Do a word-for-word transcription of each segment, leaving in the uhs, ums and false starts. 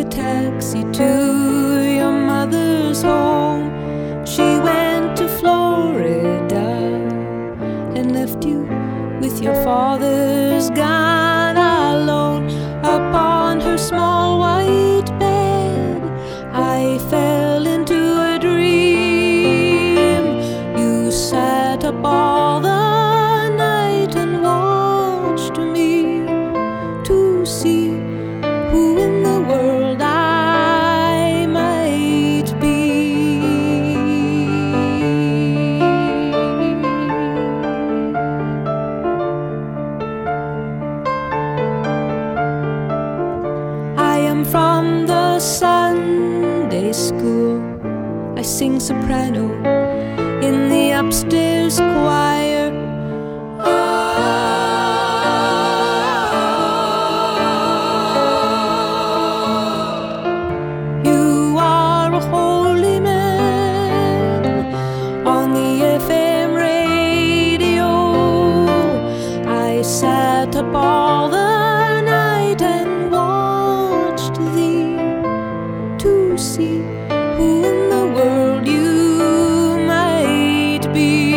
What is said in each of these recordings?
taxi to your mother's home. She went to Florida and left you with your father's gun alone. Upon her small white bed I fell into a dream. You sat up all the night and watched me to see who in the world I might be. I am from the Sunday school. I sing soprano in the upstairs choir. You are a holy man on the F M radio. I sat up all the night and watched thee to see who in the world you might be.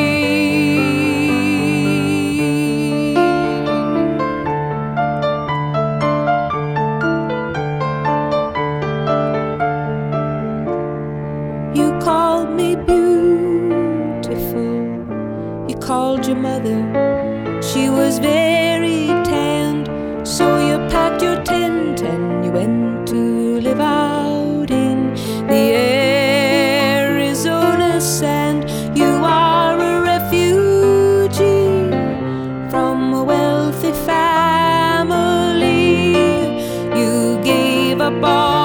You called me beautiful. You called your mother. She was very tanned. So you packed your tent and you went to live out in the Arizona sand. You are a refugee from a wealthy family. You gave up all